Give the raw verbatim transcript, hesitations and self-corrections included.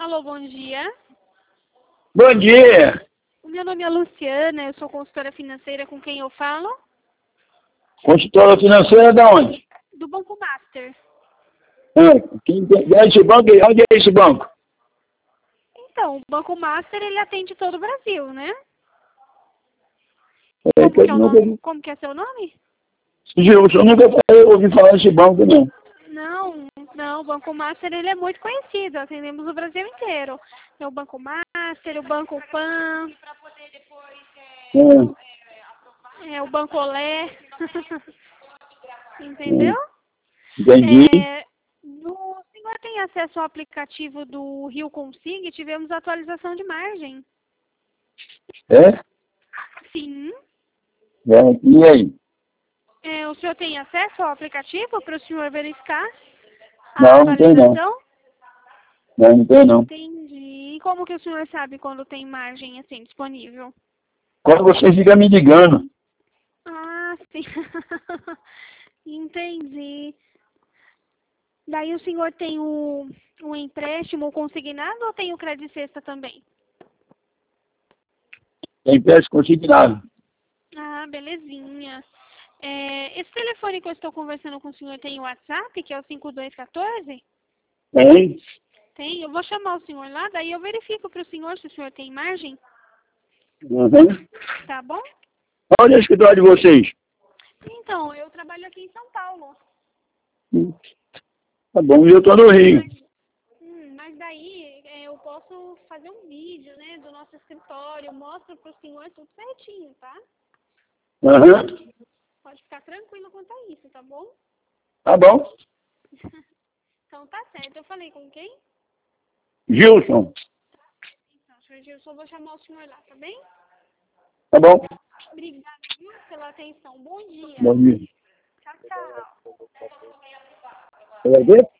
Alô, bom dia. Bom dia. O meu nome é Luciana, eu sou consultora financeira. Com quem eu falo? Consultora financeira de onde? Do Banco Master. Ah, quem tem, é esse banco? Onde é esse banco? Então, o Banco Master, ele atende todo o Brasil, né? É, Como que eu que é o nunca, nome? Como que é seu nome? Gilson, eu nunca ouvi falar desse banco, não. Não, não, o Banco Master, ele é muito conhecido, atendemos o Brasil inteiro. É o Banco Master, o Banco Pan, É, é o Banco Olé. Entendeu? é, entendi. É, o senhor tem acesso ao aplicativo do Rio Consig? Tivemos atualização de margem. É? Sim. É, e aí? É, o senhor tem acesso ao aplicativo para o senhor verificar a Não, não tem não. atualização? Não, não tem não. Entendi. E como que o senhor sabe quando tem margem assim disponível? Quando você fica me ligando, Ah, sim. Entendi. Daí o senhor tem o, o empréstimo consignado ou tem o crédito cesta também? tem peça consignado. Ah, belezinha. É, esse telefone que eu estou conversando com o senhor tem o WhatsApp, que é o cinco dois um quatro? Tem? Tem? Eu vou chamar o senhor lá, daí eu verifico para o senhor se o senhor tem margem, Uhum. tá bom? Onde é o escritório de vocês? Então, eu trabalho aqui em São Paulo. Hum, Tá bom, e eu tô no Rio. Mas, hum, mas daí é, eu posso fazer um vídeo, né, do nosso escritório, mostro para o senhor tudo certinho, tá? Uhum. Pode ficar tranquilo quanto a isso, tá bom? Tá bom. Então tá certo. Eu falei com quem? Gilson. Então, senhor Gilson, eu vou chamar o senhor lá, tá bem? Tá bom. Obrigada, viu, pela atenção. Bom dia. Bom dia. Tchau, tchau. Você vai ver?